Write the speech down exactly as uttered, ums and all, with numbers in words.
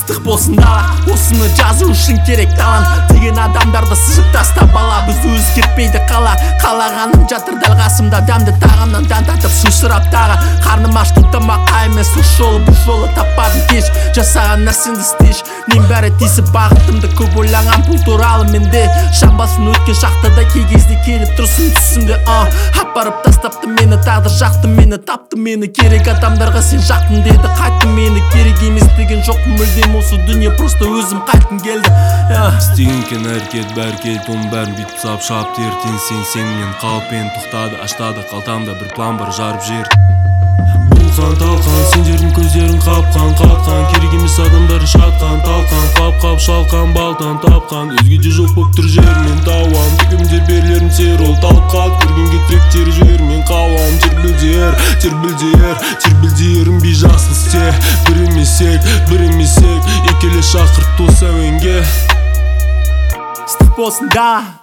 ыстық болсын дала, осыны жазу үшін керек талант деген адамдарды сызып таста бала. Біз өзгертпейді қала, қалағаным жатыр дәл қасымда. Дәмді тағамнан дәм татып сусырап тағы. Қарным ашты тамаққа емес, осы жолы бұл жолы таппадым кеш. Жасаған нәрсеңді істеш, мен бәрі тиісіп бағытымды көп ойлаған бұл туралы менде. Шамбасын өткен шақтада кей кезде келіп тұрсын түсімде. Апарып тастапты мені, тағдыр жақты мені, тапты мені. Керек адамдарға сен жақтың деді, қайттым мені. Керек емес деген жоқ мүлдем, осы дүние просто өзім қайтқым келді. Істеген кен әрекет бәркет, оның бәрін бүйтіп сап шап тертен. Сен сенмен қалпен тоқтады, аштады қалтамда бір план бар жарып жер. Бұлқан талқан, сендердің көздерін қапқан қапқан, керек емес адамдарын шатқан талқан, қап-қап шалқан балтан тапқан. Өзгеде жоқ боп тұр жер мен тауам, тегімде берлерім сер ол талқат. Көргенге тіректер жер мен қауам, тербілдер, тербілдер, тербілдерім бей жақсын істе. Бір емесек, бір емесек, екелі шақырт тос әуенге. Ыстық болсын да